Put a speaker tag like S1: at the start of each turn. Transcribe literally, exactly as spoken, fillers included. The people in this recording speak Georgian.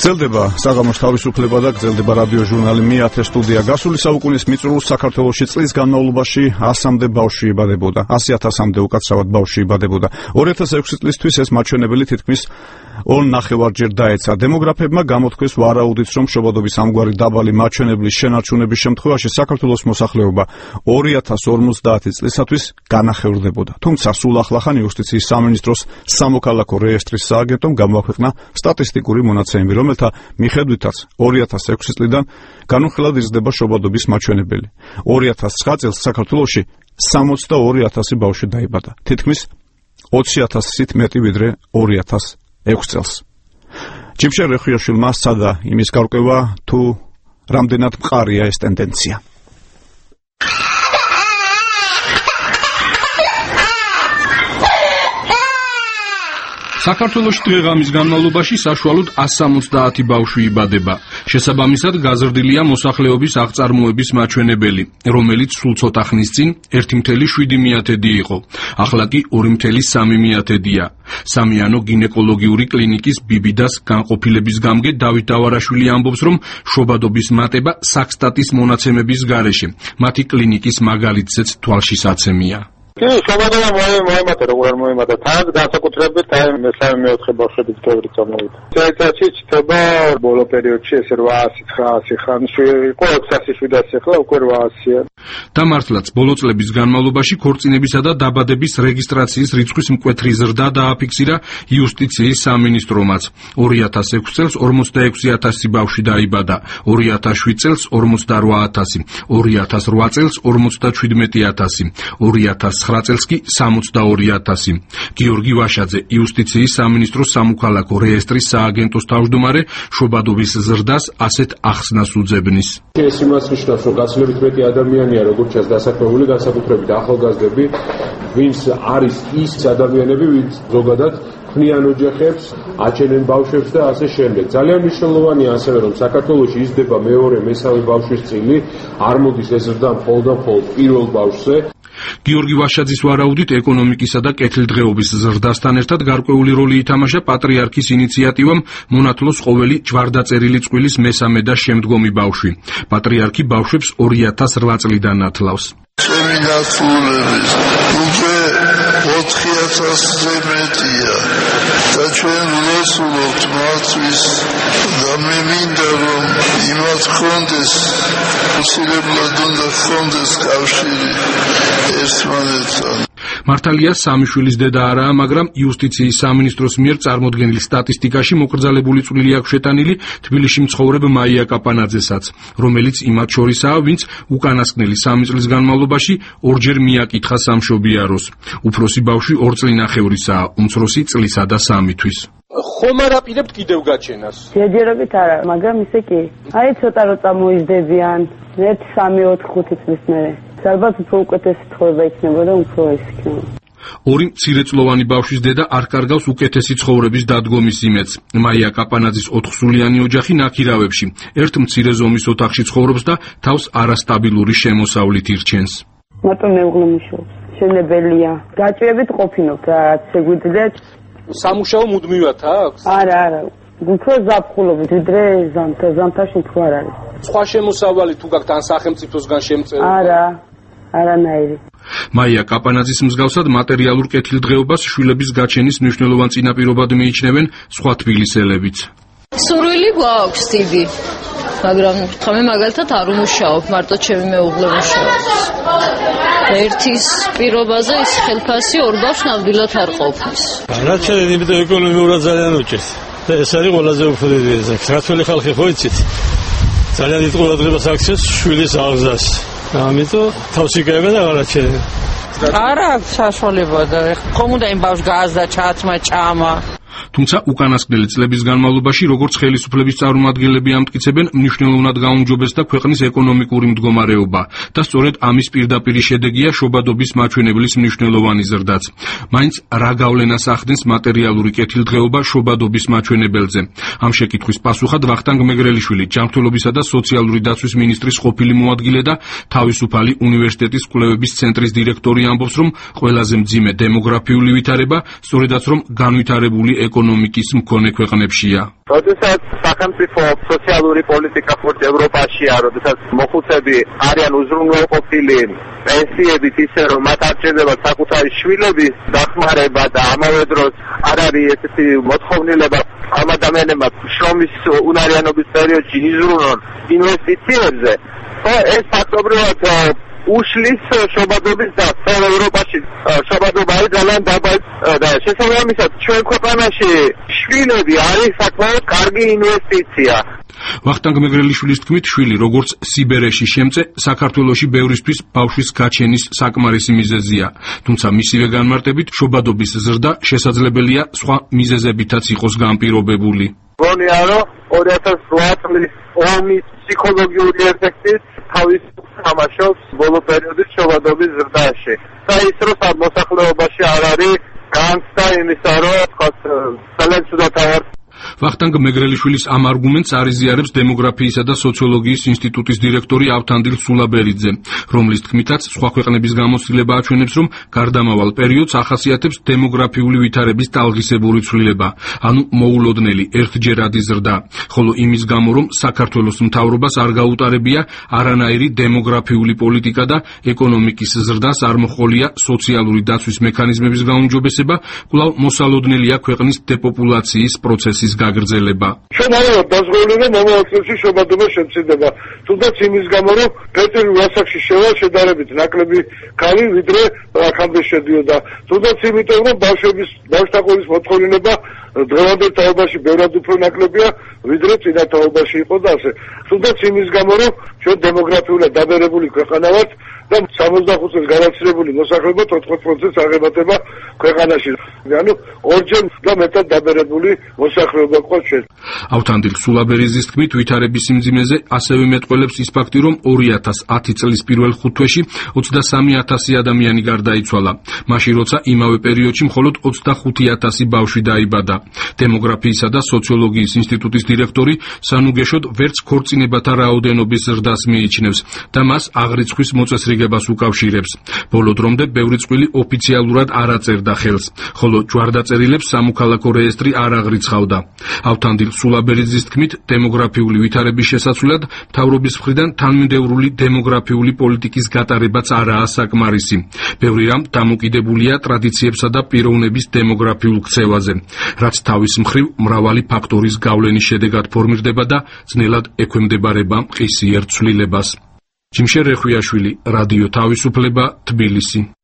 S1: გრძელდება საღამოს თავისუფლება და გრძელდება რადიო ჟურნალი მეათე სტუდია. გასული საუკუნის მიწურულს საქართველოში წლის განმავლობაში ასამდე ბავშვი იბადებოდა. ასი ათასამდე უკაცრავად ბავშვი იბადებოდა. ორი ათას ექვსი წლისთვის ეს მაჩვენებელი თითქმის ორ ნახევარჯერ დაეცა. დემოგრაფებმა გამოთქვეს ვარაუდით, რომ შობადობის ამგვარი დაბალი მაჩვენებლის შენარჩუნების შემთხვევაში საქართველოს მოსახლეობა ორი ათას ორმოცდაათი წლისათვის განახევრდებოდა. თუმცა სულ ახლახან იუსტიციის სამინისტროს სამოქალაქო რეესტრის სააგენტომ გამოაქვეყნა სტატისტიკური მონაცემები, რომელთა მიხედვითაც ორი ათას ექვსი წლიდან განუხილად იზრდება შობადობის მაჩვენებელი. ორი ათას ცხრა წელს საქართველოში სამოცდაორი ათასი ბავშვი დაიბადა. თითქმის ოცი ათასით მეტი ვიდრე ორი ათას ექვსი წელს. ჯიმშერ რეხუიაშვილმა სცადა იმის გარკვევა, თუ რამდენად მყარია ეს ტენდენცია.
S2: საქართველოში დღე-ღამის განმავლობაში საშუალოდ ასი სამოცდაათი ბავშვი იბადება. შესაბამისად გაზრდილია მოსახლეობის აღწარმოების მაჩვენებელი, რომელიც სულ ცოტა ხნის წინ ერთი მცდე შვიდი მიათედი იყო. ახლა კი ორი მცდე სამი მიათედია. სამიანო გინეკოლოგიური კლინიკის ბიბიდას განყოფილების გამგე დავით დავარაშვილი ამბობს, რომ შობადობის მატება საქსტატის მონაცემების გარეშე. მათი კლინიკის მაგალითზეც თვალშისაცემია.
S3: კი, შობადობა მოემატა, როგორ არ მოემატა, თან განსაკუთრებით აი მესამე მეოთხე ბავშვების ბევრი წამოვიდა. წელიწადში ჩდება ბოლო პერიოდში ეს რვაასი ცხრაასი ხანში იყო ექვსასი შვიდასი, ახლა უკვე რვაასია.
S2: და მართლაც ბოლო წლების განმავლობაში ქორწინებისა და დაბადების რეგისტრაციის რიცხვის მკვეთრი ზრდა დააფიქსირა იუსტიციის სამინისტრომაც. ორი ათას ექვსი წელს ორმოცდაექვსი ათასი ბავშვი დაიბადა, ორი ათას შვიდ წელს ორმოცდარვა ათასი, ორი ათას რვა წელს ორმოცდაჩვიდმეტი ათასი, ორი ათას ცხრა წელს კი სამოცდაორი ათასი. გიორგი ვაშაძე, იუსტიციის სამინისტროს სამოქალაქო რეესტრის სააგენტოს თავმჯდომარე, შობადობის ზრდას ასეთ ახსნას უძებნის.
S4: ეს იმას ნიშნავს, რომ გაცილებით მეტი ადამიანია, როგორც ჩანს დასაქმებული, განსაკუთრებით ახალგაზრდები, ვინც არის ის ადამიანები, ვინც ზოგადად ქმნიან ოჯახებს, აჩენენ ბავშვებს და ასე შემდეგ. ძალიან მნიშვნელოვანია ასევე, რომ საქართველოში იზრდება მეორე, მესამე ბავშვის წილი, არ მოდის ეს ზრდა მხოლოდ და მხოლოდ პირველ ბავშვზე.
S2: გიორგი ვაშაძის ვარაუდით ეკონომიკისა და კეთილდღეობის ზრდასთან ერთად გარკვეული როლი ითამაშა პატრიარქის ინიციატივამ მონათლოს ყოველი ჯვარდაწერილი წყვილის მესამე და შემდგომი ბავშვი. პატრიარქი ბავშვებს ორი ათას რვა წლიდან ათლავს.
S5: ჩემი ნაცვლების უკვე ოთხი ათასზე მეტია და ჩვენ ვესულობთ მართვის და მე მინდა რომ იმათ ხონდეს უსილებლად უნდა ხონდეს კავშირი ერთმანეთთან.
S2: მართალია სამი შვილის დედა არაა, მაგრამ იუსტიციის სამინისტროს მიერ წარმოდგენილ სტატისტიკაში მოკრძალებული წვლილი აქვს შეტანილი თბილისში მცხოვრებ მაია კაპანაძესაც, რომელიც იმათ შორისაა, ვინც უკანასკნელი სამი წლის განმავლობაში ორჯერ მიაკითხა სამშობიაროს. უფროსი ბავშვი ორ წლინახევრისაა, უმცროსი წლისა და სამი თვის.
S3: ხომ არ აპირებთ კიდევ გაჩენას?
S6: ჯერჯერობით არა, მაგრამ ისე კი. აი ცოტა რო წამოიზრდებიან, ერთი სამი ოთხი ხუთი წლის მერე. ალბათ უფრო უკეთესი ცხოვრება იქნებოდა, უფრო ეს იქნება.
S2: ორი მცირეწლოვანი ბავშვის დედა არ კარგავს უკეთესი ცხოვრების დადგომის იმედს. მაია კაპანაძის ოთხსულიანი ოჯახი ნაქირავებში, ერთ მცირე ზომის ოთახში ცხოვრობს და თავს არასტაბილური შემოსავლით ირჩენს.
S6: მარტო მეუღლე მუშაობს. შენებელია. გაჭირებით ყოფინობთ რა, რაც შეგვიძლიათ.
S3: სამუშაო მუდმივად აქვს?
S6: არა, არა. უფრო ზაფხულობით, ვიდრე ზამთარ, ზამთარში უფრო არ არის.
S3: სხვა შემოსავალი თუ გაქვთ ან სახელმწიფოსგან შემწეული?
S6: არა, არანაირი.
S2: მაია კაპანაძის მსგავსად მატერიალურ კეთილდღეობას შვილების გაჩენის მნიშვნელოვან წინაპირობად მიიჩნევენ სხვა თბილისელებიც.
S7: სურვილი გვაქვს დიდი, მაგრამ ხმე მაგალითად არ უმუშაობ, მარტო ჩემი მეუღლე მუშაობს. ერთის პირობაზე ის ხელფასი ორ ბავშვს ნამდვილად არ ყოფნის.
S8: რა შეიძლება, იმიტომ ეკონომიურად ძალიან უჭირს. და ეს არის ყველაზე უფრო დიდი ეს. ქართველი ხალხი ხო იცით? ძალიან დიდ ყურადღებას აქცევს შვილის აღზრდას. ამიტომ თავს იკავება და აღარ აჩერება.
S9: არა აქვს საშუალება და ხომ უნდა იმ ბავშვს გააზრდა, ჩააცმა ჭამა.
S2: თუმცა უკანასკნელი წლების განმავლობაში როგორც ხელისუფლების წარმომადგენლები ამტკიცებენ, მნიშვნელოვნად გაუმჯობესდა ქვეყნის ეკონომიკური მდგომარეობა და სწორედ ამის პირდაპირი შედეგია შობადობის მაჩვენებლის მნიშვნელოვანი ზრდაც. მაინც რა გავლენას ახდენს მატერიალური კეთილდღეობა შობადობის მაჩვენებელზე? ამ შეკითხვის პასუხად ვახტანგ მეგრელიშვილი, ჯანმრთელობისა და სოციალური დაცვის მინისტრის ყოფილი მოადგილე და თავისუფალი უნივერსიტეტის კვლევების ცენტრის დირექტორი ამბობს, რომ ყველაზე მძიმე დემოგრაფიული ვითარება სწორედაც რომ განვითარებული ეკონომიკის მქონე ქვეყნებშია.
S3: როდესაც სახელმწიფო სოციალური პოლიტიკა ფორტ ევროპაშია, როდესაც მოხუცები არიან უზრუნველყოფილი პენსიებით ისე, რომ მათ არ ჭირდება საკუთარი შვილების დახმარება და ამავე დროს არ არის ესეთი მოთხოვნილება ამ ადამიანებმა შრომის უნარიანობის პერიოდში იზრუნონ ინვესტიციებზე. ეს ფაქტობრივად უშლის შობადობის და სწორ ევროპაში შობადობა არის ძალიან დაბალი და შესაბამისად ჩვენ ქვეყანაში შვილები არის საკმაოდ კარგი ინვესტიცია.
S2: ვახტანგ მეგრელიშვილის თქმით, შვილი როგორც სიბერეში შემწე, საქართველოში ბევრისთვის ბავშვის გაჩენის საკმარისი მიზეზია. თუმცა მისივე განმარტებით, შობადობის ზრდა შესაძლებელია სხვა მიზეზებითაც იყოს განპირობებული.
S3: გონია რომ ორი ათას რვა წლის ომის ფსიქოლოგიური ეფექტით თავის თამაშობს ბოლო პერიოდის შობადობის ზრდაში. და ის რომ მოსახლეობაში არ არის განცდა იმისა, რომ ძალიან ცუდად ავარ.
S2: ვახტანგ მეგრელიშვილის ამ არგუმენტს არიზიარებს დემოგრაფიისა და სოციოლოგიის ინსტიტუტის დირექტორი ავთანდილ სულაბერიძე, რომლის თქმითაც სხვა ქვეყნების გამოცდილება აჩვენებს, რომ გარდამავალ პერიოდს ახასიათებს დემოგრაფიული ვითარების ტალღისებური ცვლილება, ანუ მოულოდნელი ერთჯერადი ზრდა, ხოლო იმის გამო, რომ საქართველოს მთავრობას არ გაუტარებია არანაირი დემოგრაფიული პოლიტიკა და ეკონომიკის ზრდას არ მოჰყოლია სოციალური დაცვის მექანიზმების გაუმჯობესება, კვლავ მოსალოდნელია ქვეყნის დეპოპულაციის პროცესის გაგრძელება.
S3: ჩვენ არა დაზღვეული რომ მომავალ წლებში შობადობა შემცირდება. თუნდაც იმის გამო რომ ფერწერულ ასაკში შევა შედარებით ნაკლები ქალი ვიდრე აქამდე შედიოდა. თუნდაც იმიტომ რომ ბავშვების ბავშვთაყოლის მოთხოვნილება დღევანდელ თაობაში ბევრად უფრო ნაკლებია ვიდრე წინა თაობაში იყო და ასე. თუნდაც იმის გამო რომ ჩვენ დემოგრაფიულად დაბერებული ქვეყანა ვართ და სამოცდახუთ წელს განაცვლებული მოსახლეობა ოთხმოცდაოთხ პროცენტს აღემატება ქვეყანაში. ანუ ორჯერ და მეტად დაბერებული მოსახლეობა ყავს ჩვენ.
S2: ავთანდილ სულაბერიძის თქმით, ვითარების სიმძიმეზე ასევე მეტყველებს ის ფაქტი, რომ ორი ათას ათი წლის პირველ ხუთთვეში ოცდასამი ათასი ადამიანი გარდაიცვალა, მაშინ როცა იმავე პერიოდში მხოლოდ ოცდახუთი ათასი ბავშვი დაიბადა. დემოგრაფიისა და სოციოლოგიის ინსტიტუტის დირექტორი სანუგეშოდ ვერც ქორწინებათა რაოდენობის ზრდას მიიჩნევს და მას აღრიცხვის მოწესრიგებას უკავშირებს. ბოლო დრომდე ბევრი წყვილი ოფიციალურად არ აწერდა ხელს, ხოლო ჯვარდაწერილებს სამოქალაქო რეესტრი არ აღრიცხავდა. ავთანდილ სულაბერიძის თქმით, დემოგრაფიული ვითარების შესაცვლად მთავრობის მხრიდან თანმიმდევრული დემოგრაფიული პოლიტიკის გატარებაც არაა საკმარისი. ბევრი რამ დამოკიდებულია ტრადიციებსა და პიროვნების დემოგრაფიულ ქცევაზე, რაც თავის მხრივ მრავალი ფაქტორის გავლენის შედეგად ფორმირდება და ძნელად ექვემდებარება მყისიერ ცვლილებას. ჯიმშე რეხვიაშვილი, რადიო თავისუფლება, თბილისი.